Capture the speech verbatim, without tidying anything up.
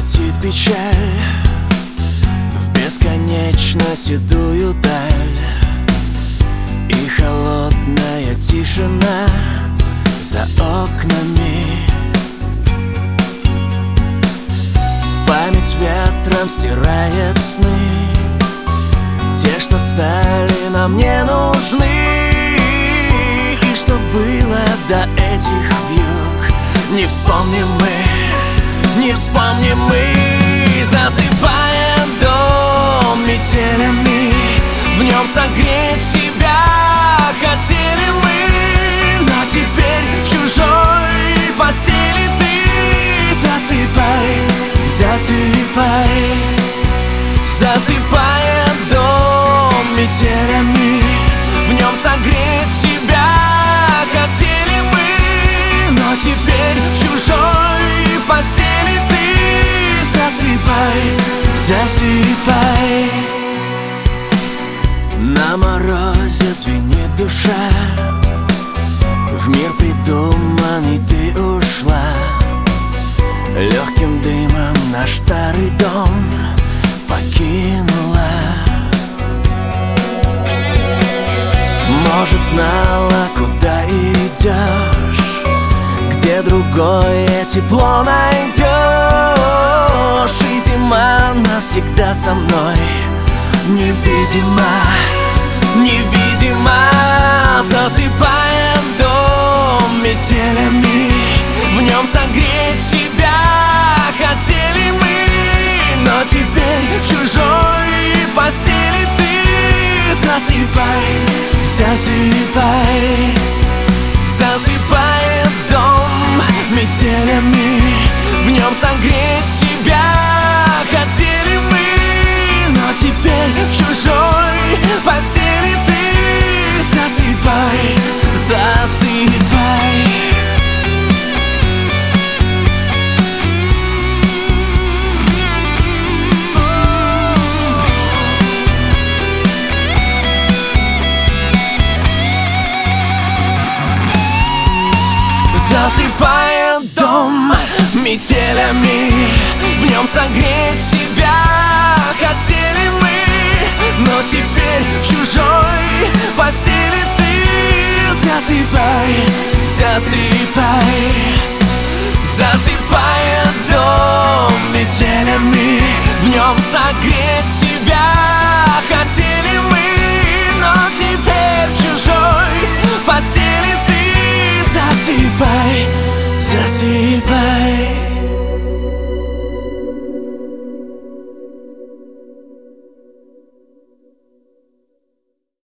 летит печаль в бесконечно седую даль, и холодная тишина за окнами. Память ветром стирает сны, те, что стали нам не нужны. И что было до этих вьюг, не вспомним мы, не вспомним мы. Засыпаем дом метелями, в нем согреть себя хотели мы. Но теперь в чужой постели ты засыпай, засыпай. Засыпаем дом метелями, в нем согреть себя хотели мы. Но теперь в чужой постели ты засыпай, засыпай. На морозе звенит душа, в мир придуманный ты ушла. Легким дымом наш старый дом покинула. Может, знала, куда идешь, где другое тепло найдешь. И зима навсегда со мной невидима, невидима. Засыпаем дом метелями, в нем согреть себя хотели мы. Но теперь в чужой постели ты засыпай, засыпай. Засыпаем дом метелями, в нем согреть себя хотели мы. Но теперь в чужой постели ты засыпай, засыпай. Засыпаем дом метелями, в нем согреть себя хотели мы. Но теперь в чужой постели ты засыпай, засыпай. Засыпаем дом метелями, в нем согреть